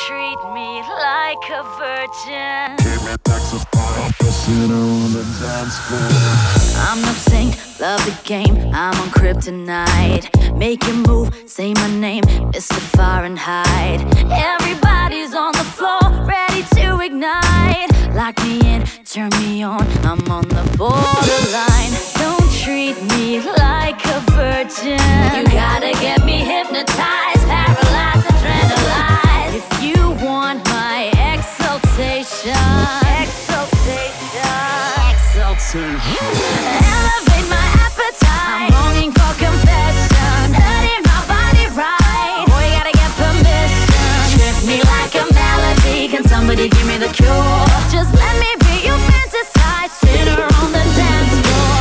treat me like a virgin. Keep me taxified, the sinner on the dance floor. I'm no saint, love the game, I'm on kryptonite. Make you move, say my name, Mr. Fahrenheit. Everybody's on the floor, ready to ignite. Lock me in, turn me on, I'm on the borderline. Don't treat me like a virgin. You gotta get me hypnotized, paralyzed, adrenalized. If you want my exaltation, elevate my appetite. I'm longing for confession. Study my body right. Boy, you gotta get permission. Trip me like a melody. Can somebody give me the cure? Just let me be your fantasized sinner on the dance floor.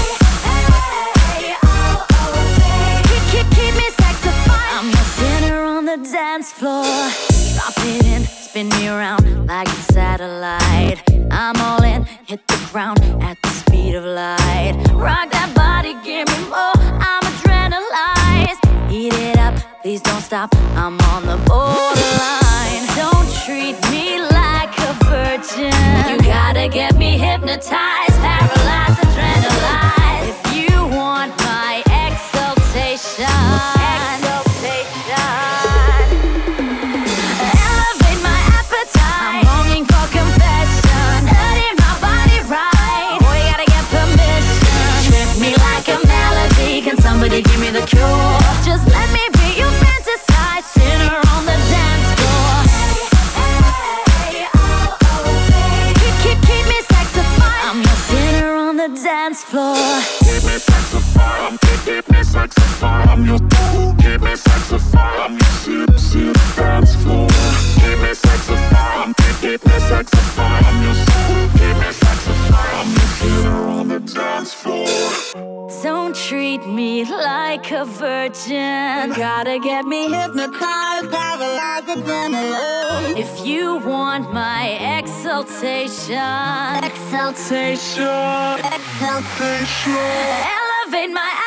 Keep me sexified. I'm a sinner on the dance floor. Drop it in, spin me around like a satellite. I'm all in, hit the ground at the speed of light. Rock that body, give me more, I'm adrenalized. Eat it up, please don't stop, I'm on the borderline. Don't treat me like a virgin. You gotta get me hypnotized, paralyzed, adrenalized. If you want my exaltation, elevate my appetite. I'm longing for confession. Study my body right. Boy, you gotta get permission. Trip me like a melody. Can somebody give me the cure? Just let me be your fantasized sinner on the dance floor. Keep me sexified. I'm your sinner on the dance floor. Keep me saxophone, keep me saxophone. I'm your keep me saxophone. I'm your sip dance floor. Keep me saxophone, keep me saxophone. I'm your keep me saxophone. I'm your sinner on the dance floor. Don't treat me like a virgin. Gotta get me hypnotized, paralyzed, adrenaline. If you want my exaltation, Exaltation. elevate my